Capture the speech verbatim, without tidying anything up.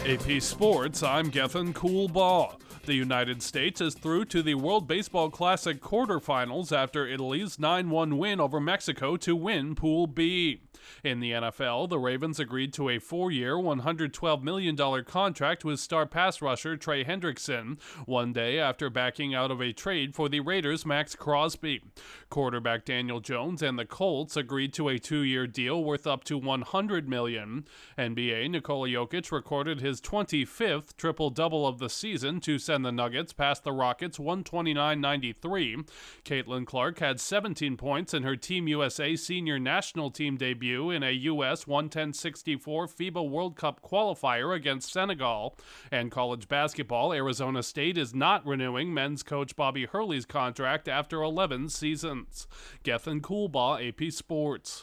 A P Sports, I'm Gethin Coolbaugh. The United States is through to the World Baseball Classic quarterfinals after Italy's nine one win over Mexico to win Pool B. In the N F L, the Ravens agreed to a four-year, one hundred twelve million dollars contract with star pass rusher Trey Hendrickson, one day after backing out of a trade for the Raiders' Max Crosby. Quarterback Daniel Jones and the Colts agreed to a two-year deal worth up to one hundred million dollars. N B A Nikola Jokic recorded his twenty-fifth triple-double of the season to send the Nuggets past the Rockets one twenty-nine ninety-three. Caitlin Clark had seventeen points in her Team U S A Senior National Team debut in a U S one ten sixty-four FIBA World Cup qualifier against Senegal. And college basketball, Arizona State is not renewing men's coach Bobby Hurley's contract after eleven seasons. Gethin Coolbaugh, A P Sports.